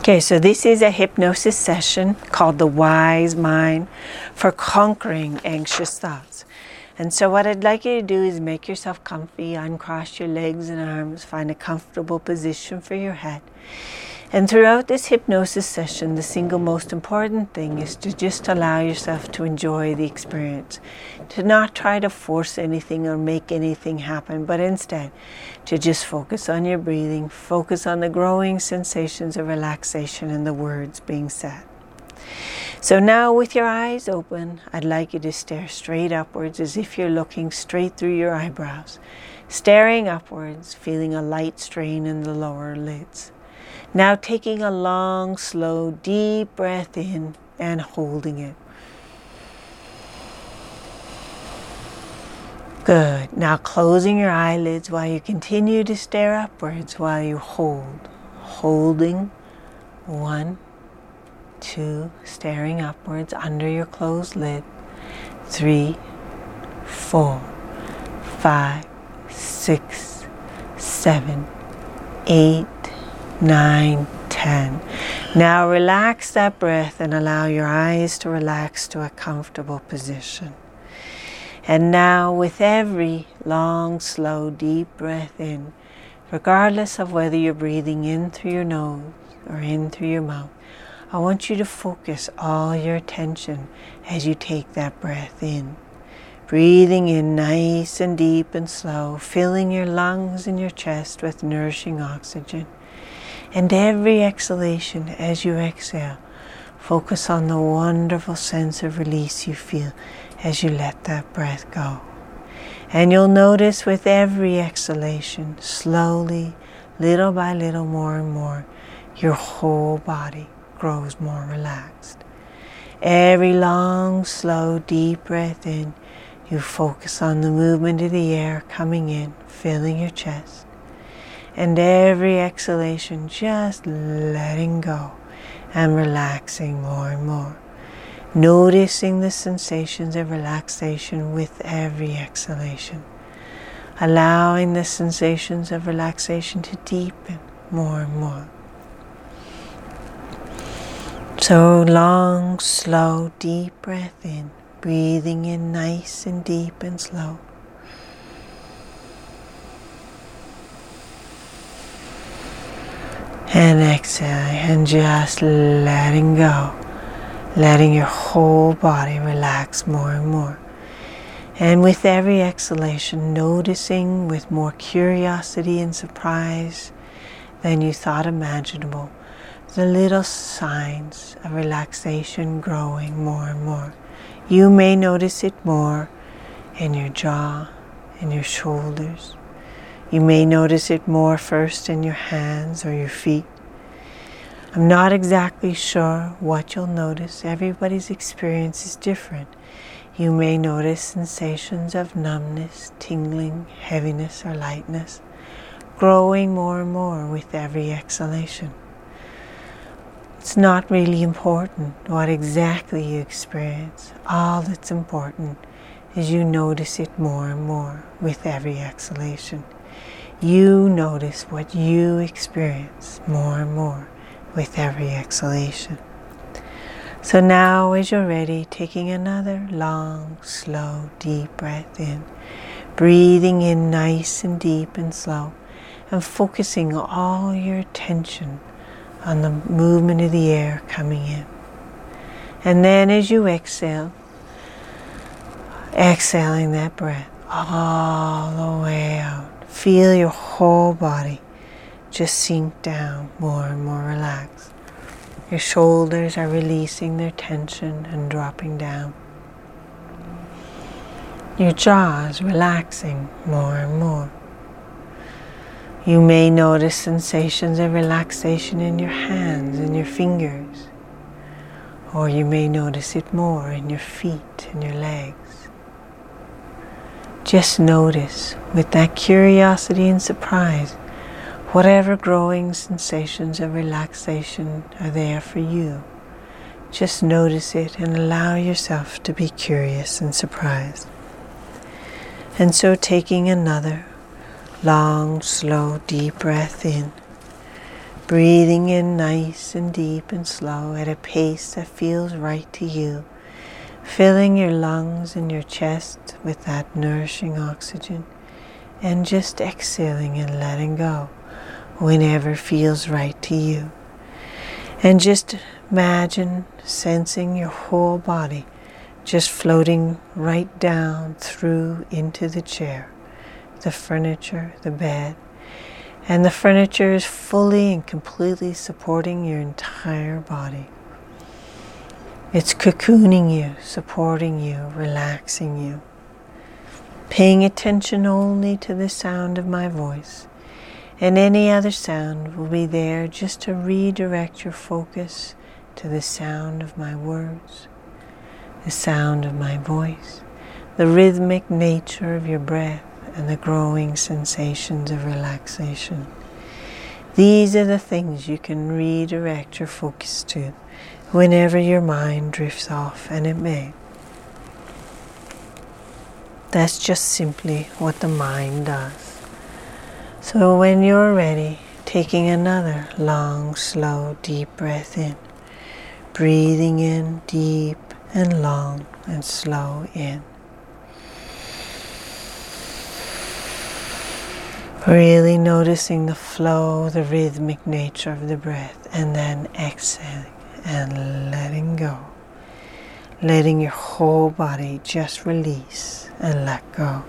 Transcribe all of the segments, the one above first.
Okay, so this is a hypnosis session called The Wise Mind for conquering anxious thoughts. And so what I'd like you to do is make yourself comfy, uncross your legs and arms, find a comfortable position for your head. And throughout this hypnosis session, the single most important thing is to just allow yourself to enjoy the experience, to not try to force anything or make anything happen, but instead to just focus on your breathing, focus on the growing sensations of relaxation and the words being said. So now with your eyes open, I'd like you to stare straight upwards as if you're looking straight through your eyebrows, staring upwards, feeling a light strain in the lower lids. Now taking a long, slow, deep breath in and holding it. Good. Now closing your eyelids while you continue to stare upwards while you hold. Holding. 1, 2, staring upwards under your closed lid. 3, 4, 5, 6, 7, 8, 9, 10. Now relax that breath and allow your eyes to relax to a comfortable position. And now with every long, slow, deep breath in, regardless of whether you're breathing in through your nose or in through your mouth, I want you to focus all your attention as you take that breath in. Breathing in nice and deep and slow, filling your lungs and your chest with nourishing oxygen. And every exhalation as you exhale, focus on the wonderful sense of release you feel as you let that breath go. And you'll notice with every exhalation, slowly, little by little, more and more, your whole body grows more relaxed. Every long, slow, deep breath in, you focus on the movement of the air coming in, filling your chest. And every exhalation, just letting go and relaxing more and more. Noticing the sensations of relaxation with every exhalation. Allowing the sensations of relaxation to deepen more and more. So long, slow, deep breath in. Breathing in nice and deep and slow. And exhaling and just letting go. Letting your whole body relax more and more. And with every exhalation, noticing with more curiosity and surprise than you thought imaginable, the little signs of relaxation growing more and more. You may notice it more in your jaw, in your shoulders. You may notice it more first in your hands or your feet. I'm not exactly sure what you'll notice. Everybody's experience is different. You may notice sensations of numbness, tingling, heaviness, or lightness, growing more and more with every exhalation. It's not really important what exactly you experience. All that's important is you notice it more and more with every exhalation. You notice what you experience more and more with every exhalation. So now as you're ready, taking another long, slow, deep breath in, breathing in nice and deep and slow, and focusing all your attention on the movement of the air coming in. And then as you exhale, exhaling that breath all the way out. Feel your whole body just sink down more and more relaxed. Your shoulders are releasing their tension and dropping down. Your jaw is relaxing more and more. You may notice sensations of relaxation in your hands and your fingers, or you may notice it more in your feet and your legs. Just notice with that curiosity and surprise whatever growing sensations of relaxation are there for you. Just notice it and allow yourself to be curious and surprised. And so taking another long, slow, deep breath in, Breathing in nice and deep and slow at a pace that feels right to you. Filling your lungs and your chest with that nourishing oxygen. And just exhaling and letting go whenever feels right to you. And just imagine sensing your whole body just floating right down through into the chair, the furniture, the bed. And the furniture is fully and completely supporting your entire body. It's cocooning you, supporting you, relaxing you. Paying attention only to the sound of my voice. And any other sound will be there just to redirect your focus to the sound of my words, the sound of my voice, the rhythmic nature of your breath, and the growing sensations of relaxation. These are the things you can redirect your focus to whenever your mind drifts off, and it may. That's just simply what the mind does. So when you're ready, taking another long, slow, deep breath in, breathing in deep and long and slow in. Really noticing the flow, the rhythmic nature of the breath, and then exhaling and letting go. Letting your whole body just release and let go.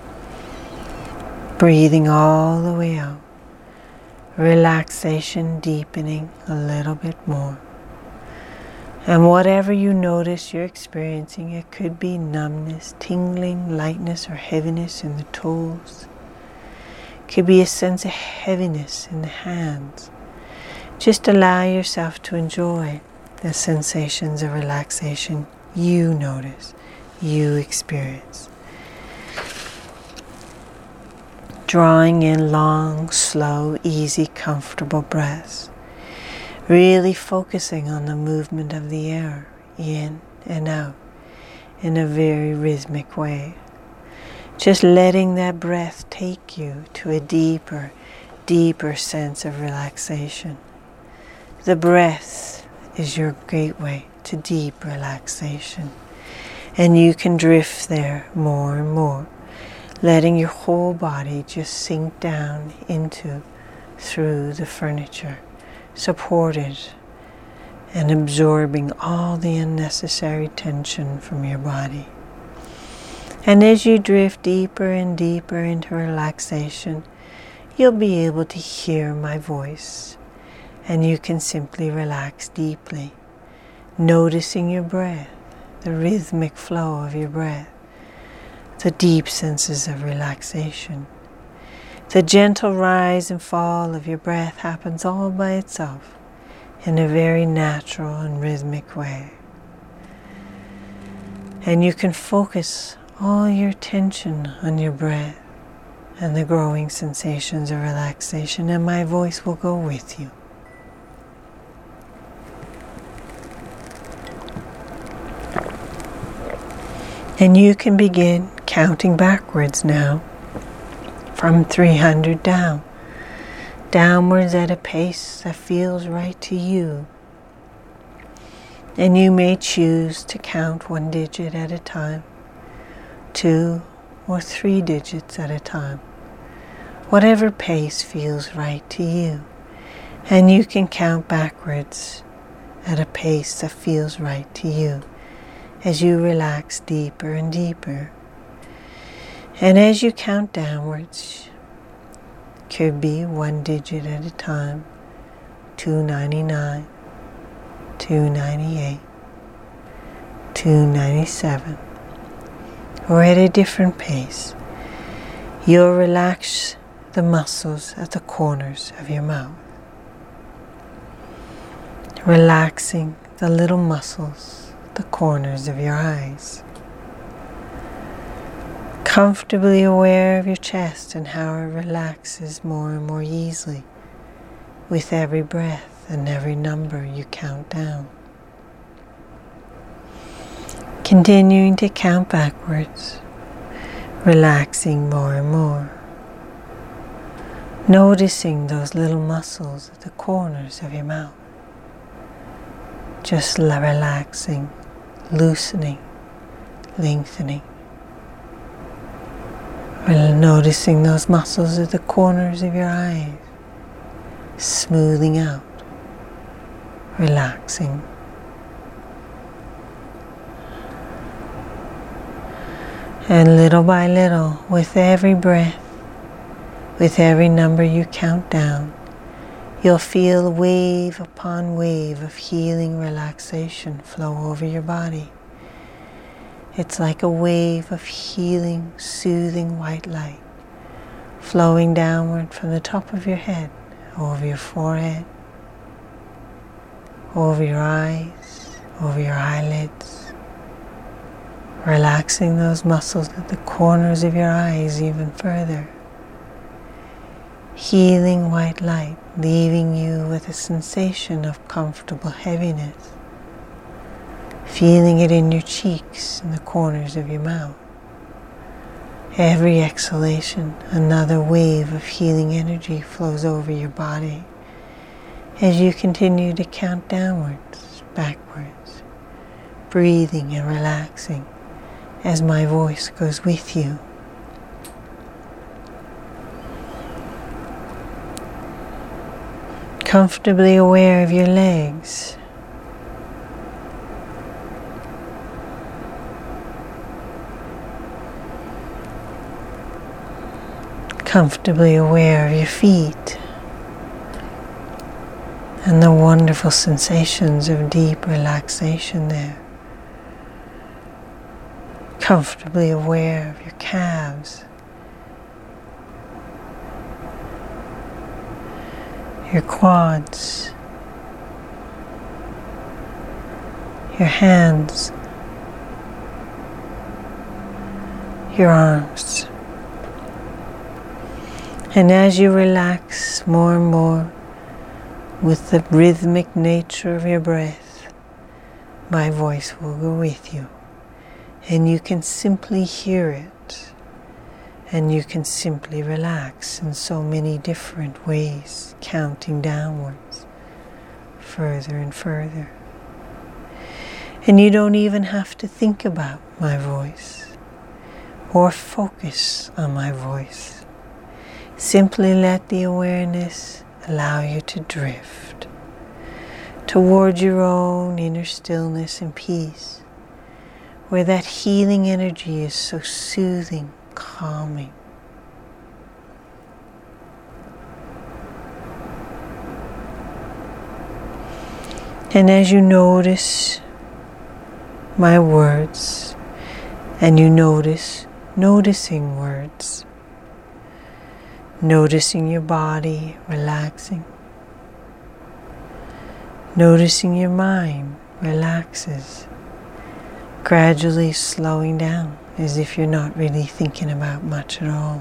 Breathing all the way out. Relaxation deepening a little bit more. And whatever you notice you're experiencing, it could be numbness, tingling, lightness, or heaviness in the toes. It could be a sense of heaviness in the hands. Just allow yourself to enjoy the sensations of relaxation you notice, you experience. Drawing in long, slow, easy, comfortable breaths. Really focusing on the movement of the air in and out in a very rhythmic way. Just letting that breath take you to a deeper, deeper sense of relaxation. The breath is your gateway to deep relaxation. And you can drift there more and more. Letting your whole body just sink down into, through the furniture, supported and absorbing all the unnecessary tension from your body. And as you drift deeper and deeper into relaxation, you'll be able to hear my voice, and you can simply relax deeply, noticing your breath, the rhythmic flow of your breath. The deep senses of relaxation. The gentle rise and fall of your breath happens all by itself in a very natural and rhythmic way. And you can focus all your attention on your breath and the growing sensations of relaxation, and my voice will go with you. And you can begin counting backwards now from 300 down. Downwards at a pace that feels right to you. And you may choose to count 1 digit at a time, 2 or 3 digits at a time. Whatever pace feels right to you. And you can count backwards at a pace that feels right to you, as you relax deeper and deeper. And as you count downwards, could be 1 digit at a time, 299, 298, 297, or at a different pace. You'll relax the muscles at the corners of your mouth, relaxing the little muscles, the corners of your eyes. Comfortably aware of your chest and how it relaxes more and more easily with every breath and every number you count down. Continuing to count backwards, relaxing more and more. Noticing those little muscles at the corners of your mouth. Just relaxing, loosening, lengthening. Noticing those muscles at the corners of your eyes, smoothing out, relaxing. And little by little, with every breath, with every number you count down, you'll feel wave upon wave of healing relaxation flow over your body. It's like a wave of healing, soothing white light flowing downward from the top of your head, over your forehead, over your eyes, over your eyelids, relaxing those muscles at the corners of your eyes even further. Healing white light, leaving you with a sensation of comfortable heaviness. Feeling it in your cheeks and the corners of your mouth. Every exhalation, another wave of healing energy flows over your body as you continue to count downwards, backwards, breathing and relaxing as my voice goes with you. Comfortably aware of your legs. Comfortably aware of your feet and the wonderful sensations of deep relaxation there. Comfortably aware of your calves, your quads, your hands, your arms. And as you relax more and more with the rhythmic nature of your breath, my voice will go with you. And you can simply hear it. And you can simply relax in so many different ways, counting downwards, further and further. And you don't even have to think about my voice or focus on my voice. Simply let the awareness allow you to drift toward your own inner stillness and peace, where that healing energy is so soothing, calming. And as you notice my words, and you noticing words, noticing your body relaxing, noticing your mind relaxes, gradually slowing down as if you're not really thinking about much at all.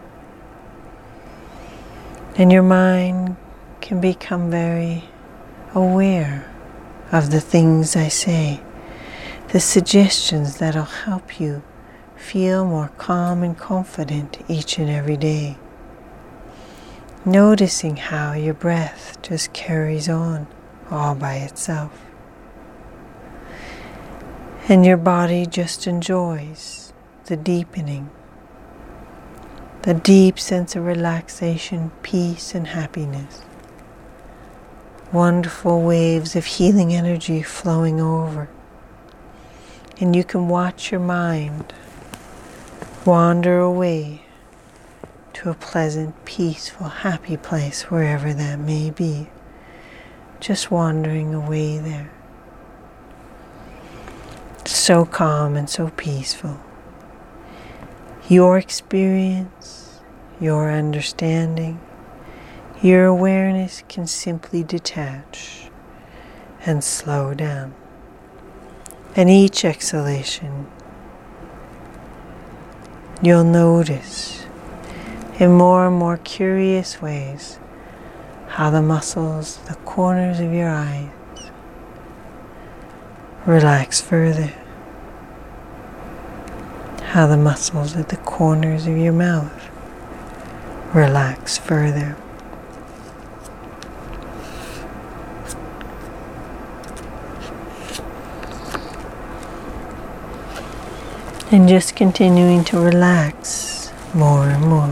And your mind can become very aware of the things I say, the suggestions that'll help you feel more calm and confident each and every day. Noticing how your breath just carries on all by itself. And your body just enjoys the deepening, the deep sense of relaxation, peace, and happiness. Wonderful waves of healing energy flowing over. And you can watch your mind wander away to a pleasant, peaceful, happy place, wherever that may be. Just wandering away there. So calm and so peaceful. Your experience, your understanding, your awareness can simply detach and slow down. And each exhalation, you'll notice in more and more curious ways how the muscles, the corners of your eyes relax further. How the muscles at the corners of your mouth relax further. And just continuing to relax more and more.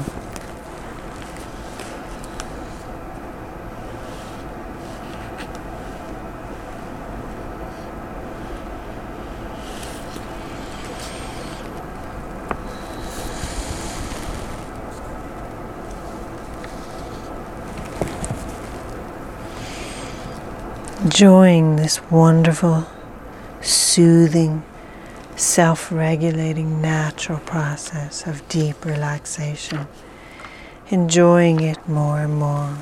Enjoying this wonderful, soothing, self-regulating, natural process of deep relaxation. Enjoying it more and more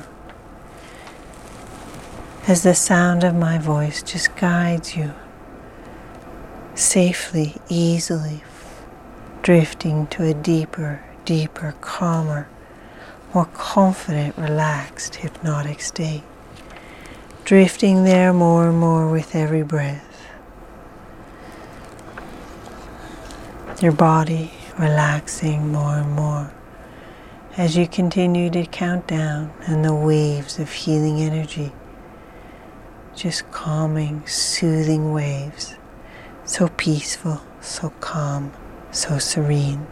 as the sound of my voice just guides you safely, easily, drifting to a deeper, calmer, more confident, relaxed, hypnotic state. Drifting there more and more with every breath. Your body relaxing more and more as you continue to count down, and the waves of healing energy, just calming, soothing waves, so peaceful, so calm, so serene.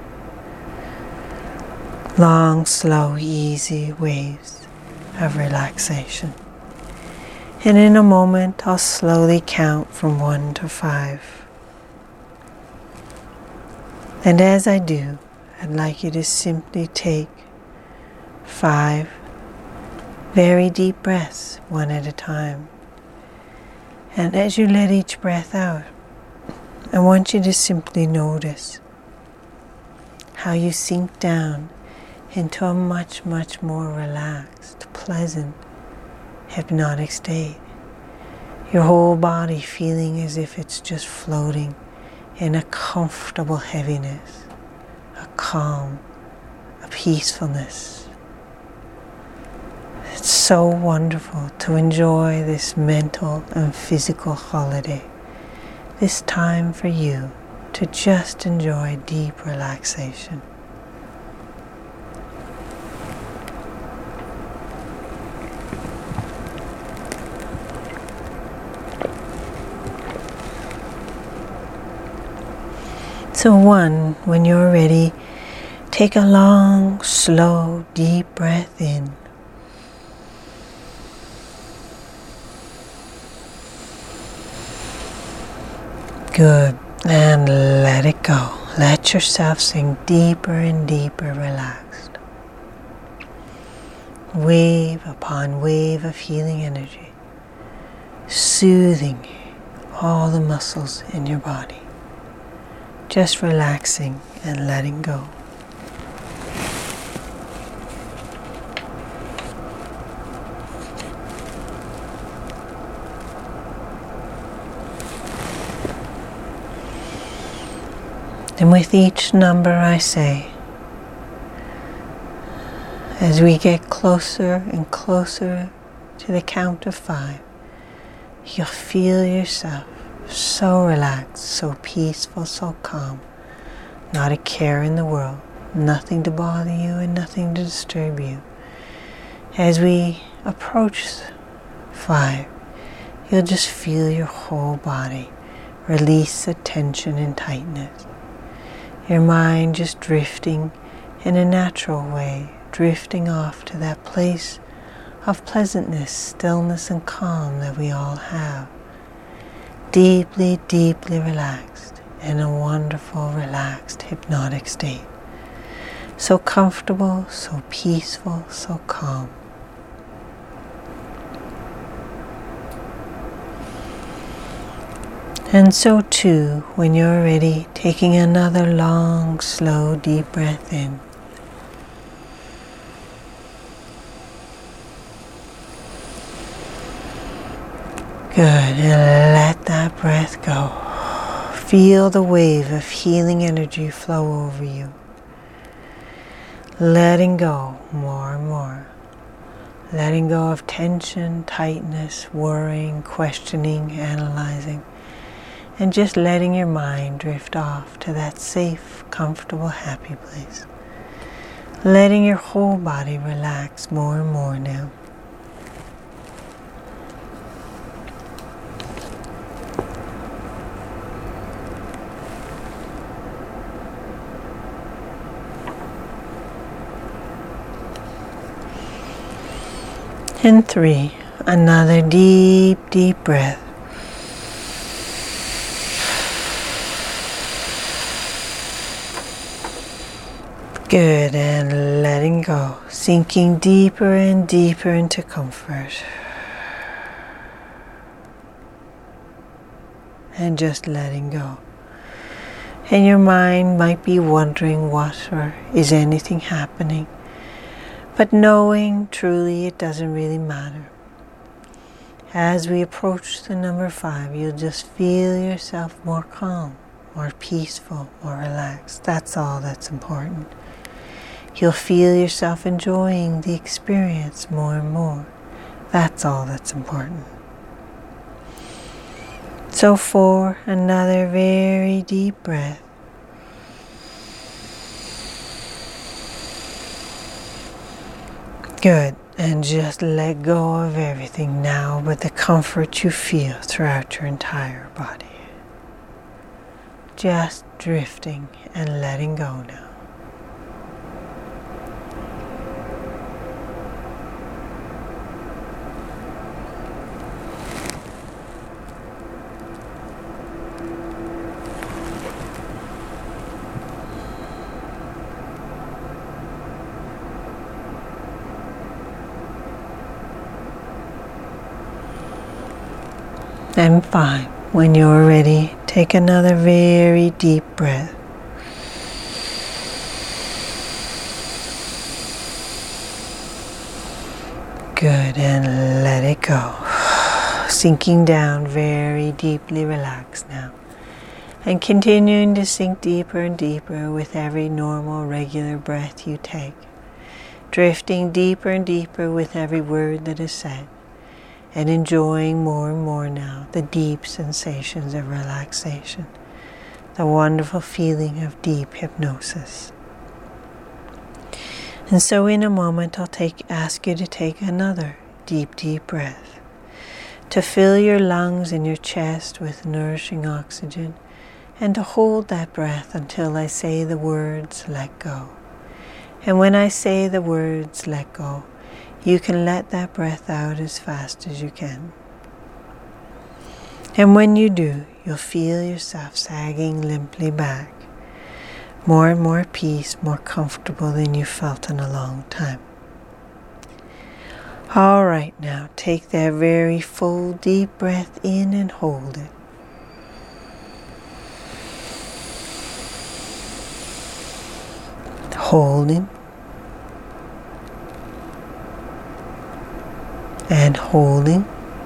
Long, slow, easy waves of relaxation. And in a moment, I'll slowly count from 1 to 5. And as I do, I'd like you to simply take 5 very deep breaths, one at a time. And as you let each breath out, I want you to simply notice how you sink down into a much, much more relaxed, pleasant, hypnotic state. Your whole body feeling as if it's just floating in a comfortable heaviness, a calm, a peacefulness. It's so wonderful to enjoy this mental and physical holiday, this time for you to just enjoy deep relaxation. So 1, when you're ready, take a long, slow, deep breath in. Good. And let it go. Let yourself sink deeper and deeper relaxed. Wave upon wave of healing energy, soothing all the muscles in your body. Just relaxing and letting go. And with each number I say, as we get closer and closer to the count of 5, you'll feel yourself so relaxed, so peaceful, so calm. Not a care in the world, nothing to bother you and nothing to disturb you. As we approach 5, you'll just feel your whole body release the tension and tightness. Your mind just drifting in a natural way, drifting off to that place of pleasantness, stillness, and calm that we all have. Deeply, deeply relaxed in a wonderful, relaxed, hypnotic state. So comfortable, so peaceful, so calm. And so too, when you're ready, taking another long, slow, deep breath in. Good, and let that breath go. Feel the wave of healing energy flow over you. Letting go more and more. Letting go of tension, tightness, worrying, questioning, analyzing. And just letting your mind drift off to that safe, comfortable, happy place. letting your whole body relax more and more now. And 3, another deep, deep breath. Good, and letting go, sinking deeper and deeper into comfort. And just letting go. And your mind might be wondering what or is anything happening. But knowing truly it doesn't really matter. As we approach the number 5, you'll just feel yourself more calm, more peaceful, more relaxed. That's all that's important. You'll feel yourself enjoying the experience more and more. That's all that's important. So 4, another very deep breath. Good, and just let go of everything now but the comfort you feel throughout your entire body. Just drifting and letting go now. And 5, when you're ready, take another very deep breath. Good, and let it go. Sinking down, very deeply relaxed now. And continuing to sink deeper and deeper with every normal, regular breath you take. Drifting deeper and deeper with every word that is said. And enjoying more and more now the deep sensations of relaxation, the wonderful feeling of deep hypnosis. And so in a moment I'll ask you to take another deep, deep breath, to fill your lungs and your chest with nourishing oxygen, and to hold that breath until I say the words, let go. And when I say the words, let go, you can let that breath out as fast as you can. And when you do, you'll feel yourself sagging limply back. More and more peace, more comfortable than you felt in a long time. All right, now take that very full deep breath in and hold it. Holding. And holding.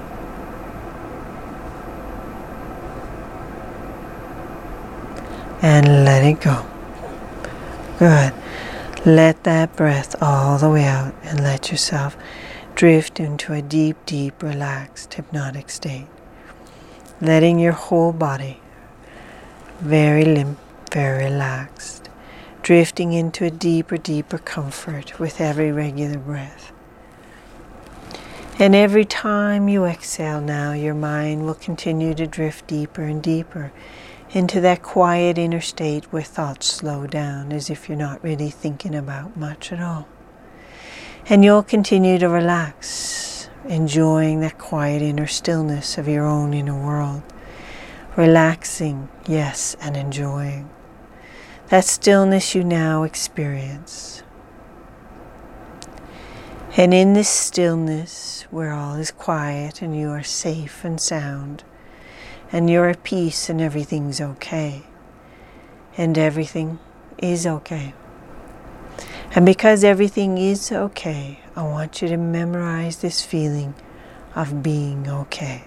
And let it go. Good. Let that breath all the way out and let yourself drift into a deep, deep, relaxed, hypnotic state. Letting your whole body very limp, very relaxed. Drifting into a deeper, deeper comfort with every regular breath. And every time you exhale now, your mind will continue to drift deeper and deeper into that quiet inner state where thoughts slow down as if you're not really thinking about much at all. And you'll continue to relax, enjoying that quiet inner stillness of your own inner world. Relaxing, yes, and enjoying that stillness you now experience. And in this stillness, where all is quiet and you are safe and sound, and you're at peace and everything's okay, and everything is okay. And because everything is okay, I want you to memorize this feeling of being okay.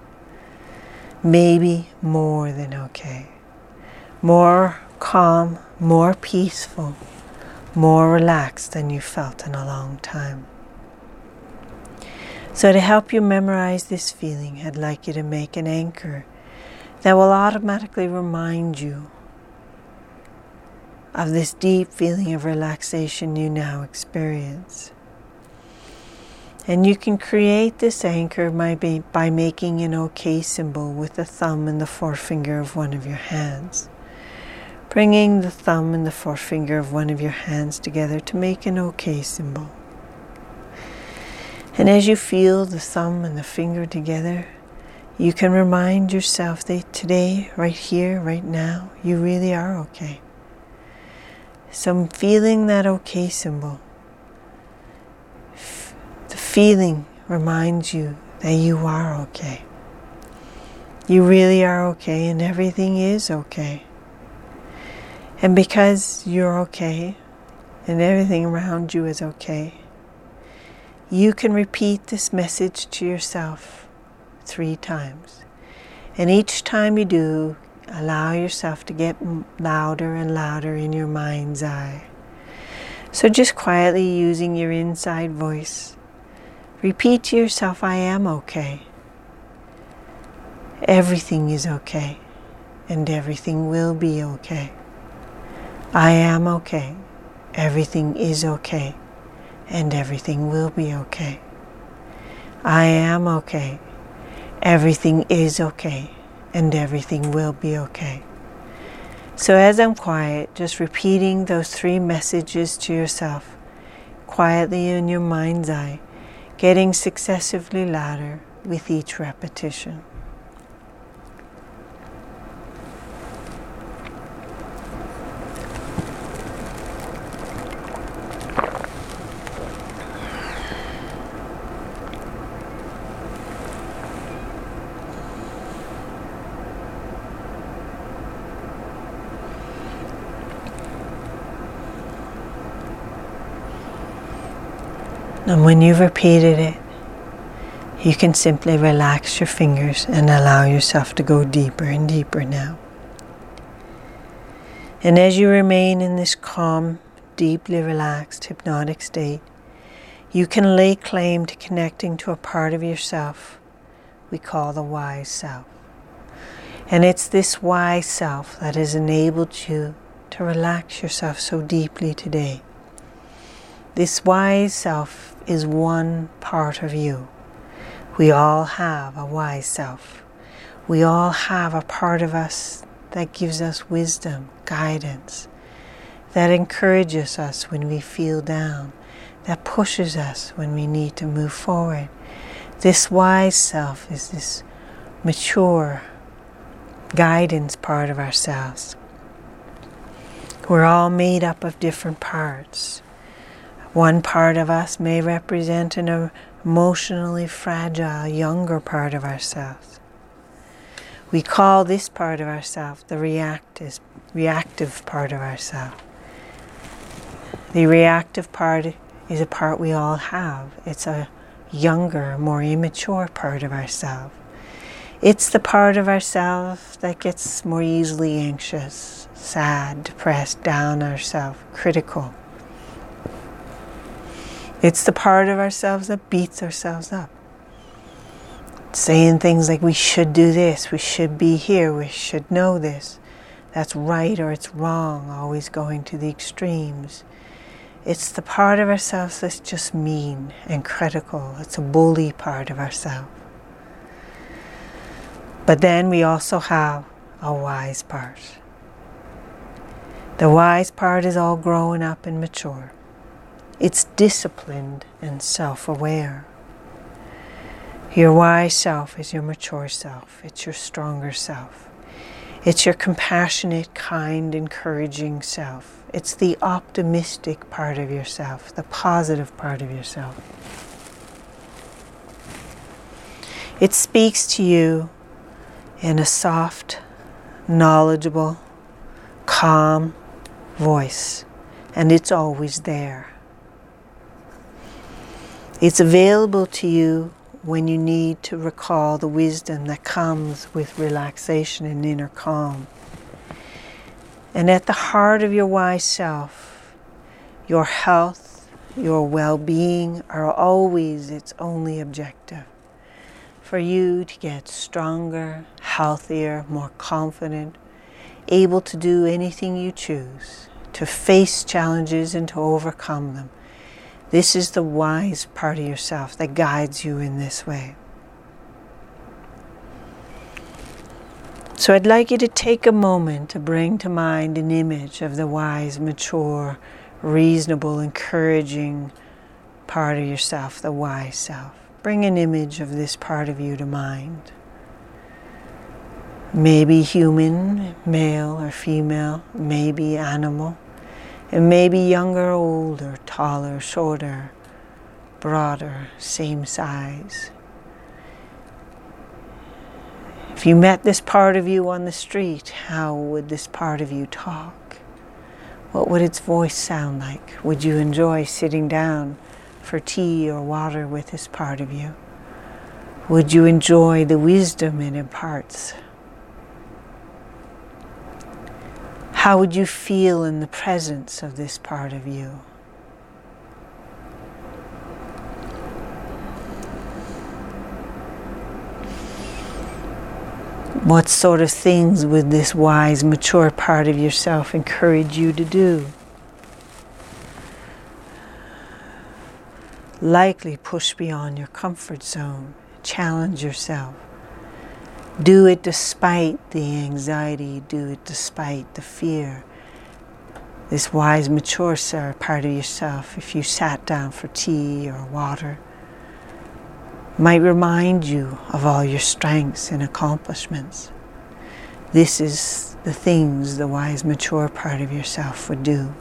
Maybe more than okay. More calm, more peaceful, more relaxed than you felt in a long time. So to help you memorize this feeling, I'd like you to make an anchor that will automatically remind you of this deep feeling of relaxation you now experience. And you can create this anchor by making an OK symbol with the thumb and the forefinger of one of your hands. Bringing the thumb and the forefinger of one of your hands together to make an OK symbol. And as you feel the thumb and the finger together, you can remind yourself that today, right here, right now, you really are okay. So feeling that OK symbol, the feeling reminds you that you are okay. You really are okay, and everything is okay. And because you're okay, and everything around you is okay, you can repeat this message to yourself 3 times. And each time you do, allow yourself to get louder and louder in your mind's eye. So just quietly using your inside voice, repeat to yourself, I am okay. Everything is okay, and everything will be okay. I am okay. Everything is okay, and everything will be okay. I am okay. Everything is okay, and everything will be okay. So as I'm quiet, just repeating those 3 messages to yourself, quietly in your mind's eye, getting successively louder with each repetition. And when you've repeated it, you can simply relax your fingers and allow yourself to go deeper and deeper now. And as you remain in this calm, deeply relaxed, hypnotic state, you can lay claim to connecting to a part of yourself we call the wise self. And it's this wise self that has enabled you to relax yourself so deeply today. This wise self is one part of you. We all have a wise self. We all have a part of us that gives us wisdom, guidance, that encourages us when we feel down, that pushes us when we need to move forward. This wise self is this mature guidance part of ourselves. We're all made up of different parts. One part of us may represent an emotionally fragile, younger part of ourselves. We call this part of ourselves the reactive part of ourselves. The reactive part is a part we all have. It's a younger, more immature part of ourselves. It's the part of ourselves that gets more easily anxious, sad, depressed, down on ourselves, critical. It's the part of ourselves that beats ourselves up. Saying things like, we should do this, we should be here, we should know this. That's right or it's wrong, always going to the extremes. It's the part of ourselves that's just mean and critical. It's a bully part of ourselves. But then we also have a wise part. The wise part is all grown up and mature. It's disciplined and self-aware. Your wise self is your mature self. It's your stronger self. It's your compassionate, kind, encouraging self. It's the optimistic part of yourself, the positive part of yourself. It speaks to you in a soft, knowledgeable, calm voice, and it's always there. It's available to you when you need to recall the wisdom that comes with relaxation and inner calm. And at the heart of your wise self, your health, your well-being are always its only objective. For you to get stronger, healthier, more confident, able to do anything you choose, to face challenges and to overcome them. This is the wise part of yourself that guides you in this way. So I'd like you to take a moment to bring to mind an image of the wise, mature, reasonable, encouraging part of yourself, the wise self. Bring an image of this part of you to mind. Maybe human, male or female, maybe animal, and maybe younger, older, taller, shorter, broader, same size. If you met this part of you on the street, how would this part of you talk? What would its voice sound like? Would you enjoy sitting down for tea or water with this part of you? Would you enjoy the wisdom it imparts? How would you feel in the presence of this part of you? What sort of things would this wise, mature part of yourself encourage you to do? Likely push beyond your comfort zone, challenge yourself. Do it despite the anxiety, do it despite the fear. This wise, mature part of yourself, if you sat down for tea or water, might remind you of all your strengths and accomplishments. This is the things the wise, mature part of yourself would do.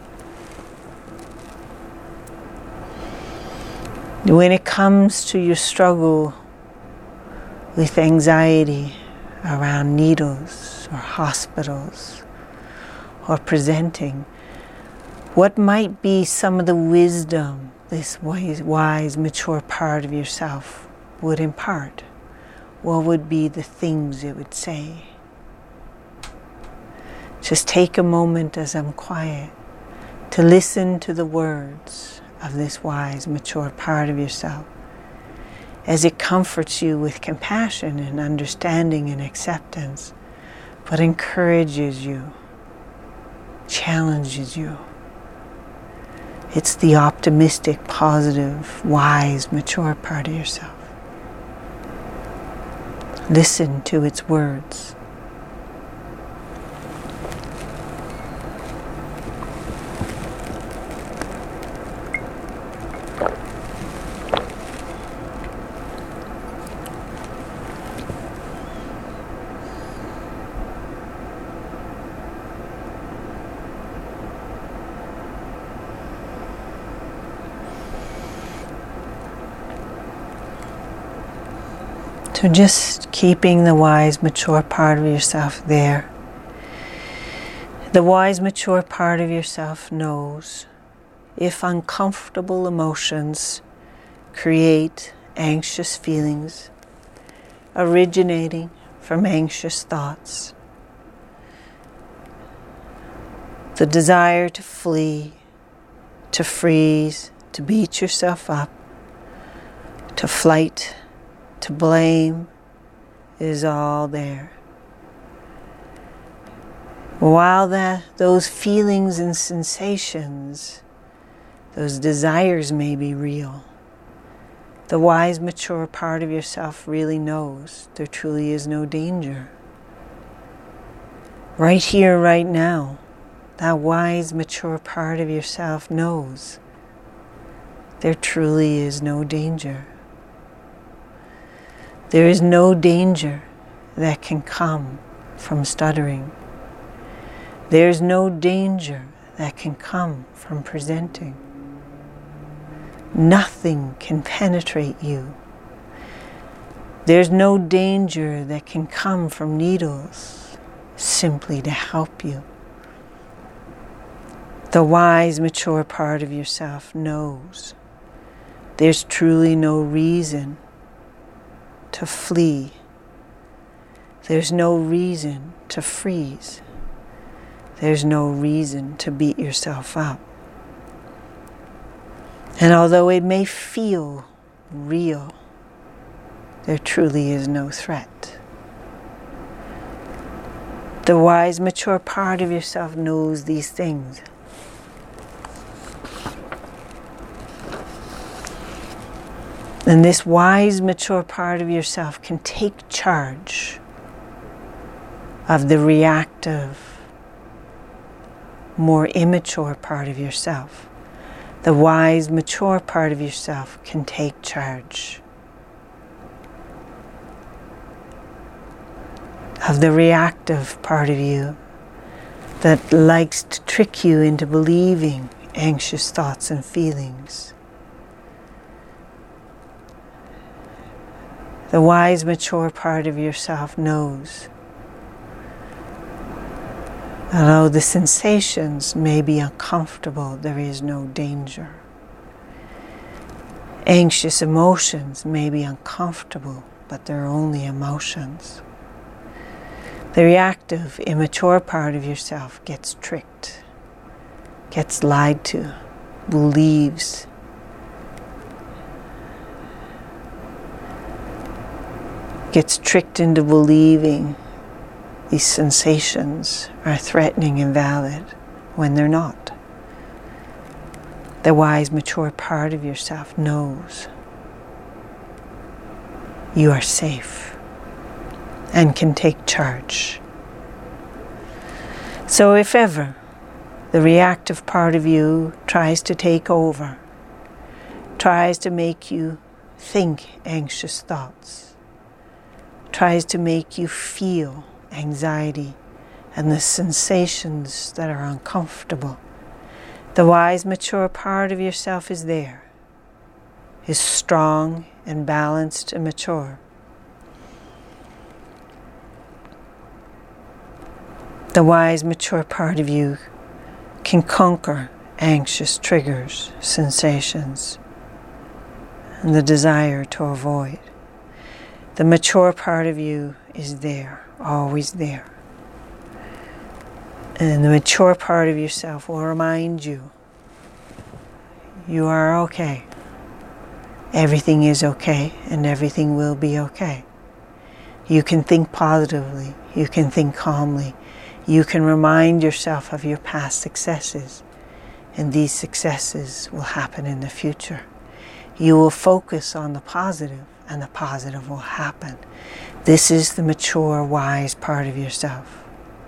When it comes to your struggle with anxiety around needles or hospitals or presenting, what might be some of the wisdom this wise, mature part of yourself would impart? What would be the things it would say? Just take a moment as I'm quiet to listen to the words of this wise, mature part of yourself as it comforts you with compassion and understanding and acceptance, but encourages you, challenges you. It's the optimistic, positive, wise, mature part of yourself. Listen to its words. So just keeping the wise, mature part of yourself there. The wise, mature part of yourself knows if uncomfortable emotions create anxious feelings originating from anxious thoughts, the desire to flee, to freeze, to beat yourself up, to flight, to blame is all there. While those feelings and sensations, those desires may be real, the wise, mature part of yourself really knows there truly is no danger. Right here, right now, that wise, mature part of yourself knows there truly is no danger. There is no danger that can come from stuttering. There's no danger that can come from presenting. Nothing can penetrate you. There's no danger that can come from needles simply to help you. The wise, mature part of yourself knows there's truly no reason to flee. There's no reason to freeze. There's no reason to beat yourself up. And although it may feel real, there truly is no threat. The wise, mature part of yourself knows these things. And this wise, mature part of yourself can take charge of the reactive, more immature part of yourself. The wise, mature part of yourself can take charge of the reactive part of you that likes to trick you into believing anxious thoughts and feelings. The wise, mature part of yourself knows that although the sensations may be uncomfortable, there is no danger. Anxious emotions may be uncomfortable, but they're only emotions. The reactive, immature part of yourself gets tricked, gets lied to, believes, gets tricked into believing these sensations are threatening and valid when they're not. The wise, mature part of yourself knows you are safe and can take charge. So if ever the reactive part of you tries to take over, tries to make you think anxious thoughts, tries to make you feel anxiety and the sensations that are uncomfortable, the wise, mature part of yourself is there, is strong and balanced and mature. The wise, mature part of you can conquer anxious triggers, sensations, and the desire to avoid. The mature part of you is there, always there. And the mature part of yourself will remind you, you are okay. Everything is okay, and everything will be okay. You can think positively, you can think calmly, you can remind yourself of your past successes, and these successes will happen in the future. You will focus on the positive, and the positive will happen. This is the mature, wise part of yourself.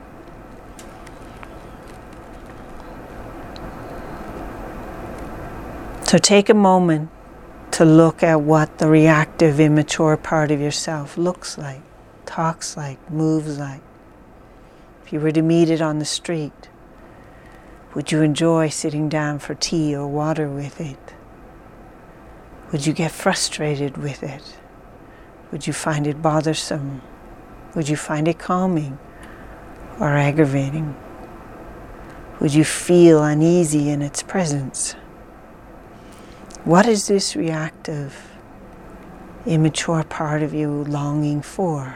So take a moment to look at what the reactive, immature part of yourself looks like, talks like, moves like. If you were to meet it on the street, would you enjoy sitting down for tea or water with it? Would you get frustrated with it? Would you find it bothersome? Would you find it calming or aggravating? Would you feel uneasy in its presence? What is this reactive, immature part of you longing for?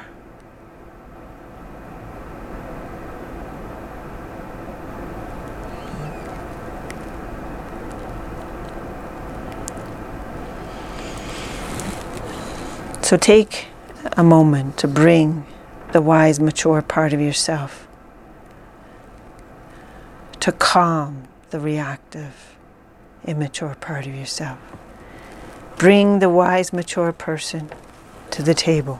So take a moment to bring the wise, mature part of yourself to calm the reactive, immature part of yourself. Bring the wise, mature person to the table.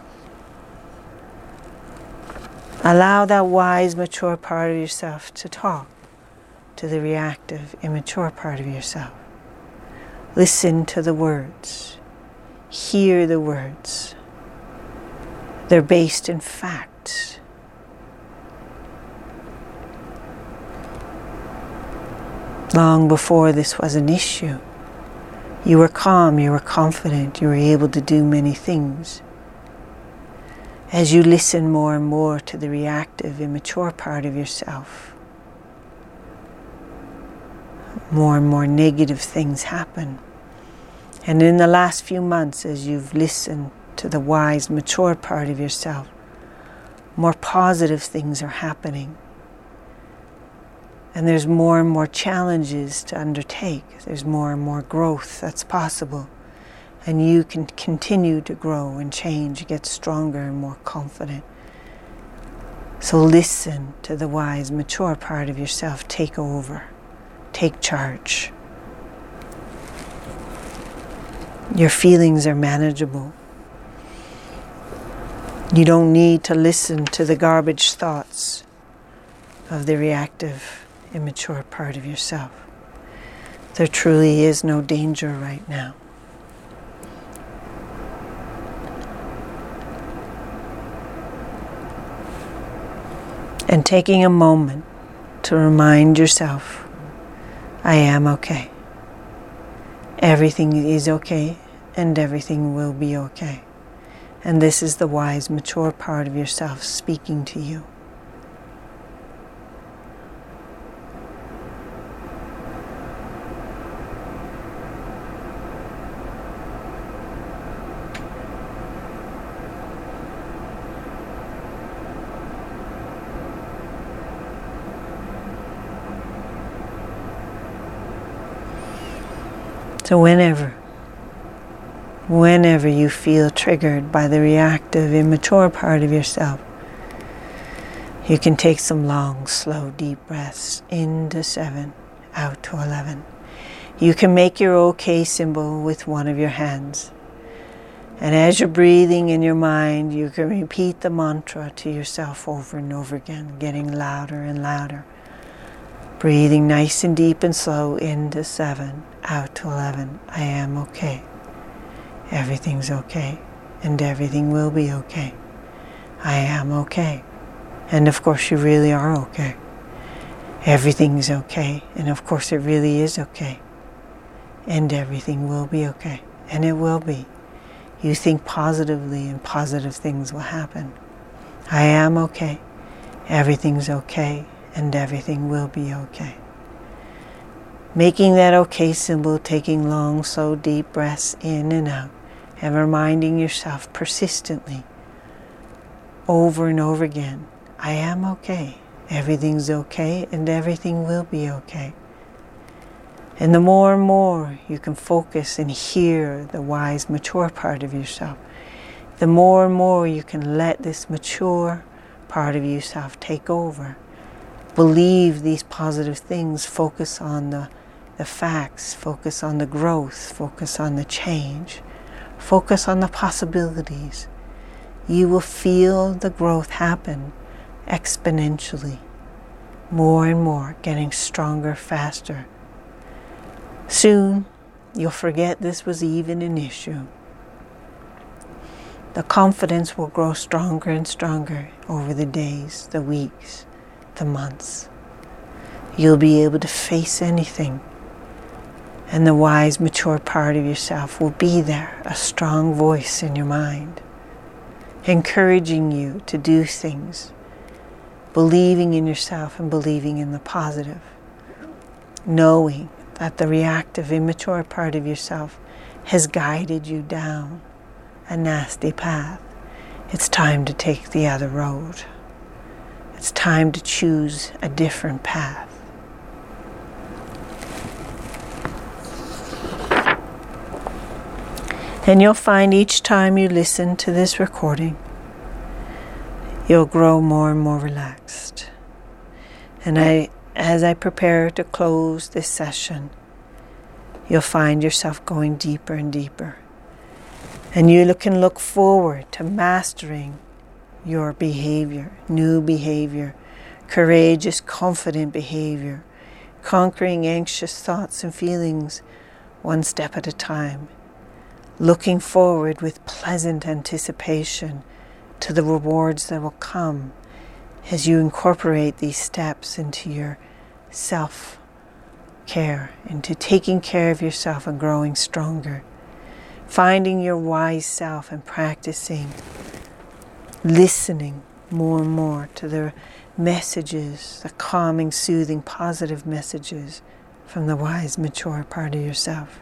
Allow that wise, mature part of yourself to talk to the reactive, immature part of yourself. Listen to the words. Hear the words. They're based in facts. Long before this was an issue, you were calm, you were confident, you were able to do many things. As you listen more and more to the reactive, immature part of yourself, more and more negative things happen. And in the last few months, as you've listened to the wise, mature part of yourself, more positive things are happening. And there's more and more challenges to undertake. There's more and more growth that's possible. And you can continue to grow and change, get stronger and more confident. So listen to the wise, mature part of yourself take over, take charge. Your feelings are manageable. You don't need to listen to the garbage thoughts of the reactive, immature part of yourself. There truly is no danger right now. And taking a moment to remind yourself, I am okay. Everything is okay, and everything will be okay. And this is the wise, mature part of yourself speaking to you. So whenever you feel triggered by the reactive, immature part of yourself, you can take some long, slow, deep breaths into 7, out to 11. You can make your OK symbol with one of your hands. And as you're breathing in your mind, you can repeat the mantra to yourself over and over again, getting louder and louder. Breathing nice and deep and slow into 7, out to 11. I am okay. Everything's okay, and everything will be okay. I am okay. And of course you really are okay. Everything's okay, and of course it really is okay. And everything will be okay, and it will be. You think positively and positive things will happen. I am okay. Everything's okay, and everything will be okay. Making that OK symbol, taking long, slow, deep breaths in and out, and reminding yourself persistently, over and over again, I am okay. Everything's okay, and everything will be okay. And the more and more you can focus and hear the wise, mature part of yourself, the more and more you can let this mature part of yourself take over. Believe these positive things, focus on the facts, focus on the growth, focus on the change, focus on the possibilities. You will feel the growth happen exponentially, more and more, getting stronger, faster. Soon, you'll forget this was even an issue. The confidence will grow stronger and stronger over the days, the weeks, the months. You'll be able to face anything. And the wise, mature part of yourself will be there, a strong voice in your mind, encouraging you to do things, believing in yourself and believing in the positive, knowing that the reactive, immature part of yourself has guided you down a nasty path. It's time to take the other road. It's time to choose a different path. And you'll find each time you listen to this recording, you'll grow more and more relaxed. And as I prepare to close this session, you'll find yourself going deeper and deeper. And you can look forward to mastering your behavior, new behavior, courageous, confident behavior, conquering anxious thoughts and feelings one step at a time, looking forward with pleasant anticipation to the rewards that will come as you incorporate these steps into your self-care, into taking care of yourself and growing stronger, finding your wise self and practicing listening more and more to the messages, the calming, soothing, positive messages from the wise, mature part of yourself.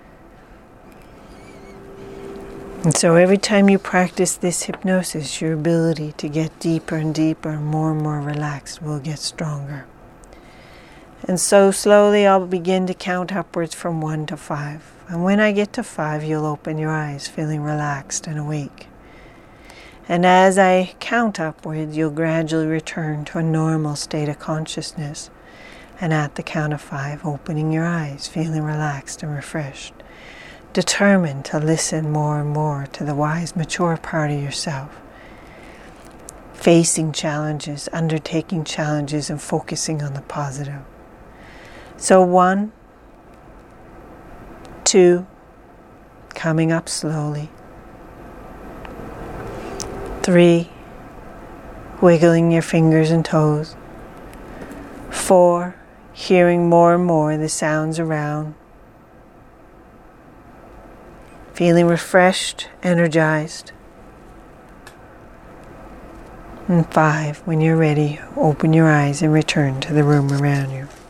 And so every time you practice this hypnosis, your ability to get deeper and deeper and more relaxed will get stronger. And so slowly I'll begin to count upwards from 1 to 5. And when I get to 5, you'll open your eyes, feeling relaxed and awake. And as I count upwards, you'll gradually return to a normal state of consciousness. And at the count of 5, opening your eyes, feeling relaxed and refreshed. Determined to listen more and more to the wise, mature part of yourself. Facing challenges, undertaking challenges, and focusing on the positive. So 1, 2, coming up slowly. 3, wiggling your fingers and toes. 4, hearing more and more the sounds around. Feeling refreshed, energized. And 5, when you're ready, open your eyes and return to the room around you.